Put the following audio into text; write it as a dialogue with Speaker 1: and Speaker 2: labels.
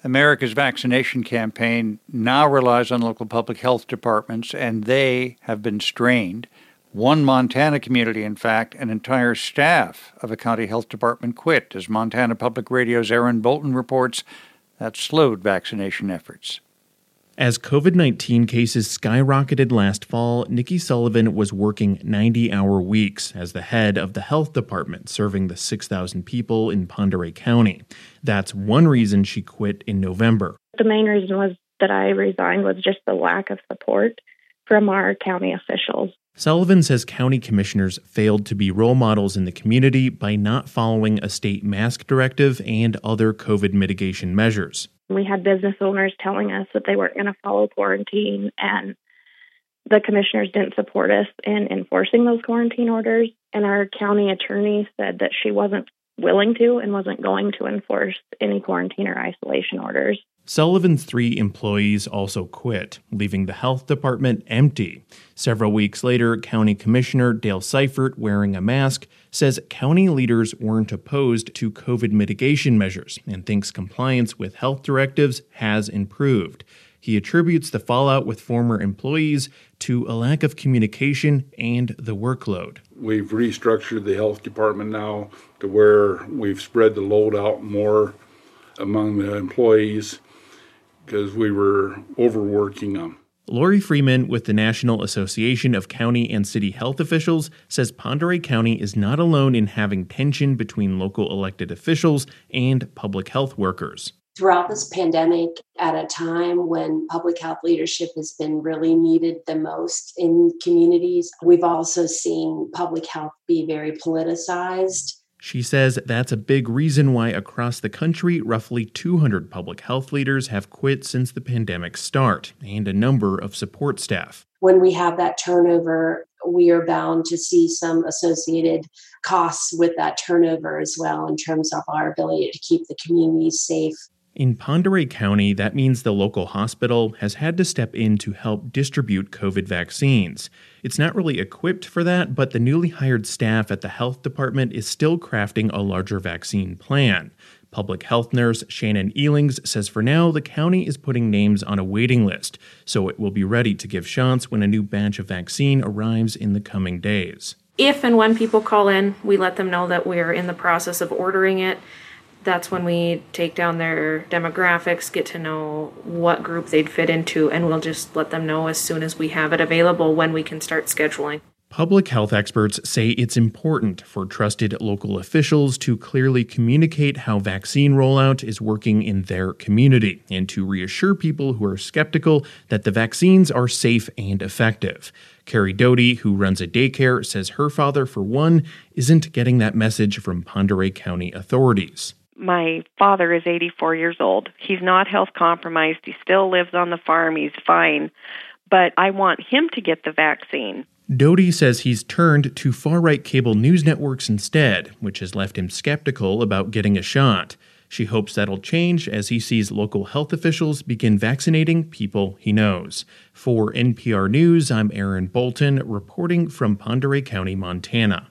Speaker 1: America's vaccination campaign now relies on local public health departments, and they have been strained. One Montana community, in fact, an entire staff of a county health department quit, as Montana Public Radio's Aaron Bolton reports. That slowed vaccination efforts.
Speaker 2: As COVID-19 cases skyrocketed last fall, Nikki Sullivan was working 90-hour weeks as the head of the health department serving the 6,000 people in Pend Oreille County. That's one reason she quit in November.
Speaker 3: The main reason was that I resigned was just the lack of support from our county officials.
Speaker 2: Sullivan says county commissioners failed to be role models in the community by not following a state mask directive and other COVID mitigation measures.
Speaker 3: We had business owners telling us that they weren't going to follow quarantine, and the commissioners didn't support us in enforcing those quarantine orders. And our county attorney said that she wasn't willing to and wasn't going to enforce any quarantine or isolation orders.
Speaker 2: Sullivan's 3 employees also quit, leaving the health department empty. Several weeks later, County Commissioner Dale Seifert, wearing a mask, says county leaders weren't opposed to COVID mitigation measures and thinks compliance with health directives has improved. He attributes the fallout with former employees to a lack of communication and the workload.
Speaker 4: We've restructured the health department now to where we've spread the load out more among the employees because we were overworking them.
Speaker 2: Lori Freeman with the National Association of County and City Health Officials says Pend Oreille County is not alone in having tension between local elected officials and public health workers.
Speaker 5: Throughout this pandemic, at a time when public health leadership has been really needed the most in communities, we've also seen public health be very politicized.
Speaker 2: She says that's a big reason why across the country, roughly 200 public health leaders have quit since the pandemic's start, and a number of support staff.
Speaker 5: When we have that turnover, we are bound to see some associated costs with that turnover as well in terms of our ability to keep the communities safe.
Speaker 2: In Pend Oreille County, that means the local hospital has had to step in to help distribute COVID vaccines. It's not really equipped for that, but the newly hired staff at the health department is still crafting a larger vaccine plan. Public health nurse Shannon Elings says for now, the county is putting names on a waiting list, so it will be ready to give shots when a new batch of vaccine arrives in the coming days.
Speaker 6: If and when people call in, we let them know that we're in the process of ordering it. That's when we take down their demographics, get to know what group they'd fit into, and we'll just let them know as soon as we have it available when we can start scheduling.
Speaker 2: Public health experts say it's important for trusted local officials to clearly communicate how vaccine rollout is working in their community and to reassure people who are skeptical that the vaccines are safe and effective. Carrie Doty, who runs a daycare, says her father, for one, isn't getting that message from Pend Oreille County authorities.
Speaker 7: My father is 84 years old. He's not health compromised. He still lives on the farm. He's fine. But I want him to get the vaccine.
Speaker 2: Doty says he's turned to far-right cable news networks instead, which has left him skeptical about getting a shot. She hopes that'll change as he sees local health officials begin vaccinating people he knows. For NPR News, I'm Aaron Bolton, reporting from Pend Oreille County, Montana.